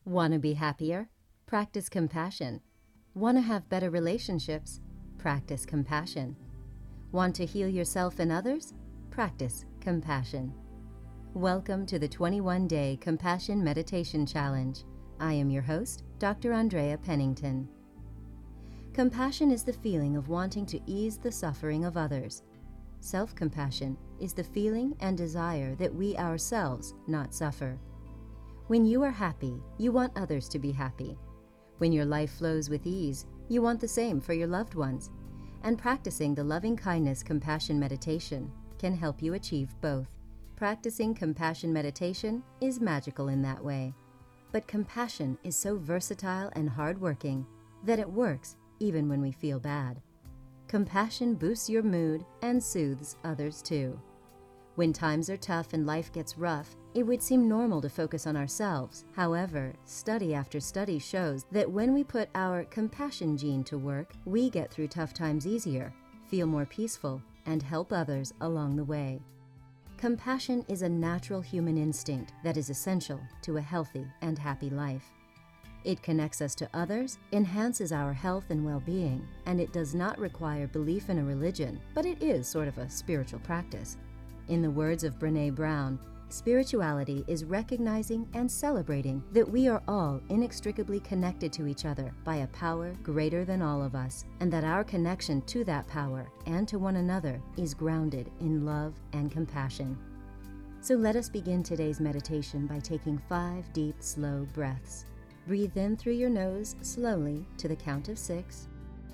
Want to be happier? Practice compassion. Want to have better relationships? Practice compassion. Want to heal yourself and others? Practice compassion. Welcome to the 21-Day Compassion Meditation Challenge. I am your host, Dr. Andrea Pennington. Compassion is the feeling of wanting to ease the suffering of others. Self-compassion is the feeling and desire that we ourselves not suffer. When you are happy, you want others to be happy. When your life flows with ease, you want the same for your loved ones. And practicing the loving-kindness compassion meditation can help you achieve both. Practicing compassion meditation is magical in that way. But compassion is so versatile and hardworking that it works even when we feel bad. Compassion boosts your mood and soothes others too. When times are tough and life gets rough, it would seem normal to focus on ourselves. However, study after study shows that when we put our compassion gene to work, we get through tough times easier, feel more peaceful, and help others along the way. Compassion is a natural human instinct that is essential to a healthy and happy life. It connects us to others, enhances our health and well-being, and it does not require belief in a religion, but it is sort of a spiritual practice. In the words of Brené Brown, spirituality is recognizing and celebrating that we are all inextricably connected to each other by a power greater than all of us, and that our connection to that power and to one another is grounded in love and compassion. So let us begin today's meditation by taking 5 deep, slow breaths. Breathe in through your nose slowly to the count of 6.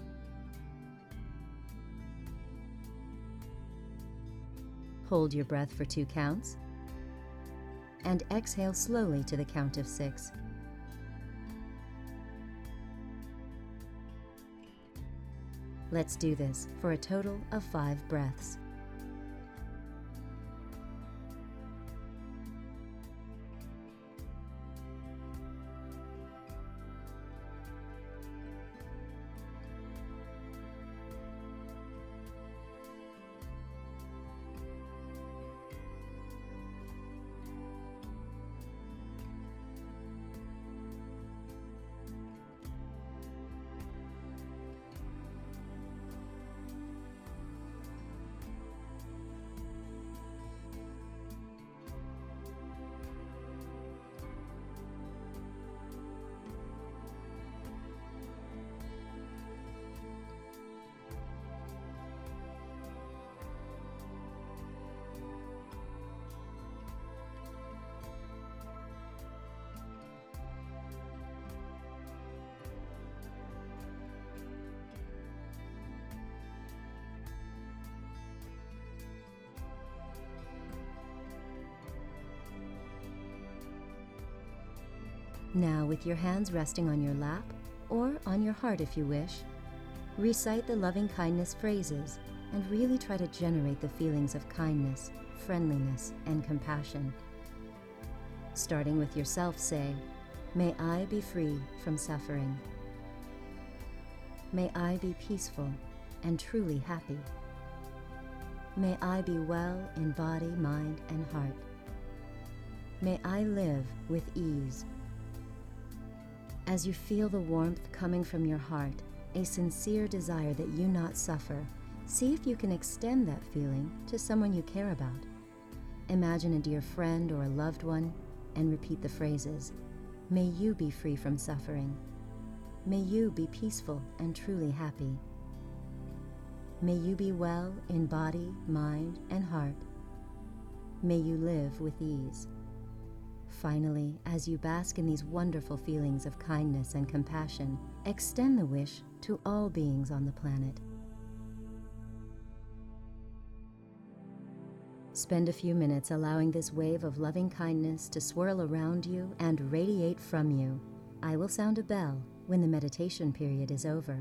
Hold your breath for 2 counts. And exhale slowly to the count of 6. Let's do this for a total of 5 breaths. Now, with your hands resting on your lap, or on your heart if you wish, recite the loving-kindness phrases and really try to generate the feelings of kindness, friendliness, and compassion. Starting with yourself, say, "May I be free from suffering. May I be peaceful and truly happy. May I be well in body, mind, and heart. May I live with ease." As you feel the warmth coming from your heart, a sincere desire that you not suffer, see if you can extend that feeling to someone you care about. Imagine a dear friend or a loved one and repeat the phrases, "May you be free from suffering. May you be peaceful and truly happy. May you be well in body, mind, and heart. May you live with ease." Finally, as you bask in these wonderful feelings of kindness and compassion, extend the wish to all beings on the planet. Spend a few minutes allowing this wave of loving kindness to swirl around you and radiate from you. I will sound a bell when the meditation period is over.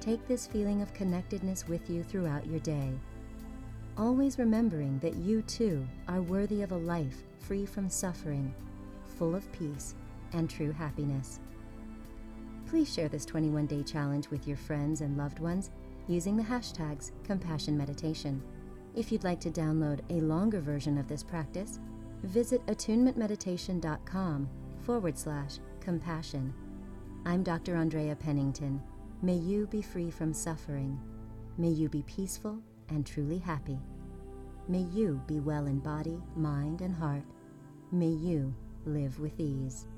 Take this feeling of connectedness with you throughout your day, always remembering that you too are worthy of a life free from suffering, full of peace and true happiness. Please share this 21-day challenge with your friends and loved ones using the hashtags Compassion Meditation. If you'd like to download a longer version of this practice, visit attunementmeditation.com/compassion. I'm Dr. Andrea Pennington. May you be free from suffering. May you be peaceful and truly happy. May you be well in body, mind, and heart. May you live with ease.